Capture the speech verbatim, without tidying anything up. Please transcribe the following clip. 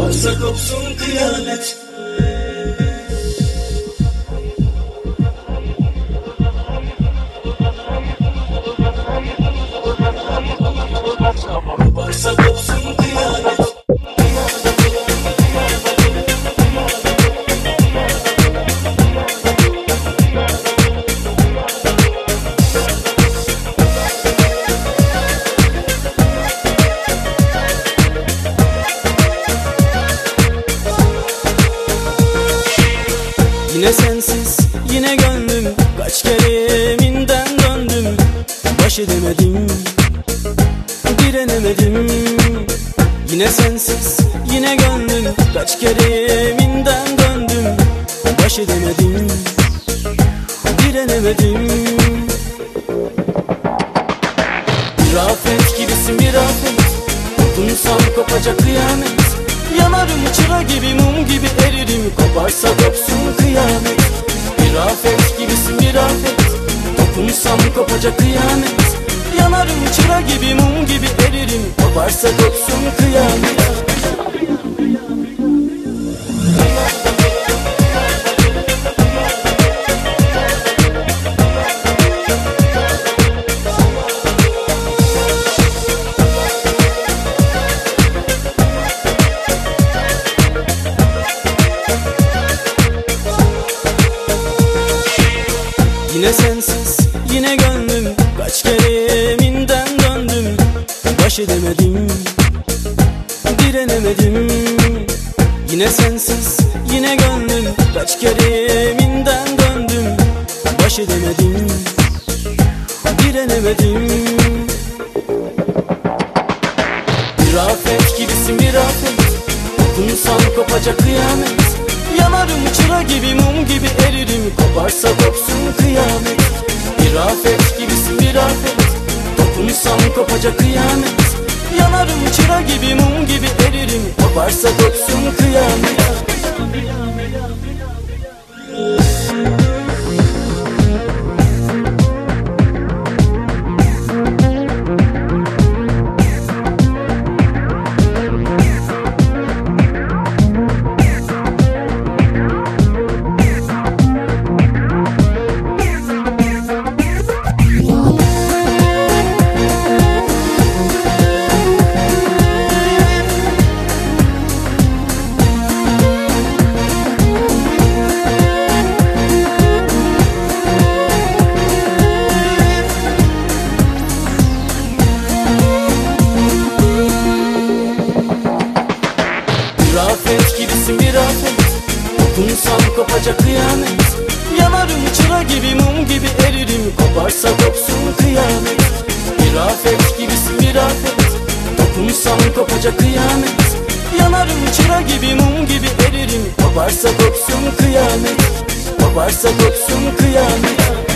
Koparsa kopsun kıyamet. Koparsa kopsun kıyamet. Yine sensiz, yine gönlüm, kaç kere yeminden döndüm. Baş edemedim, direnemedim. Yine sensiz, yine gönlüm, kaç kere yeminden döndüm. Baş edemedim, direnemedim. Bir afet gibisin, bir afet, dokunsam kopacak kıyamet. Yanarım çıra gibi, mum gibi eririm, koparsa kopsun kıyamet. Bir afet gibisin, bir afet, dokunsam kopacak kıyamet. Yanarım çıra gibi, mum gibi eririm, koparsa kopsun kıyamet. Yine sensiz, yine gönlüm, kaç kere yeminden döndüm. Baş edemedim, direnemedim. Yine sensiz, yine gönlüm, kaç kere yeminden döndüm. Baş edemedim, direnemedim. Bir afet gibisin, bir afet, dokunsam kopacak kıyamet. Yanarım çıra gibi, mum gibi eririm, koparsa kopsun kıyamet. Bir afet gibisin, bir afet, dokunsam kopacak kıyamet. Yanarım çıra gibi, mum gibi eririm, koparsa kopsun kıyamet. Afet gibisin, bir afet, dokunsam kopacak kıyamet. Yanarım çıra gibi, mum gibi eririm, koparsa kopsun kıyamet. Bir afet gibisin, bir afet, dokunsam kopacak kıyamet. Yanarım çıra gibi, mum gibi eririm, koparsa kopsun kıyamet. Koparsa kopsun kıyamet.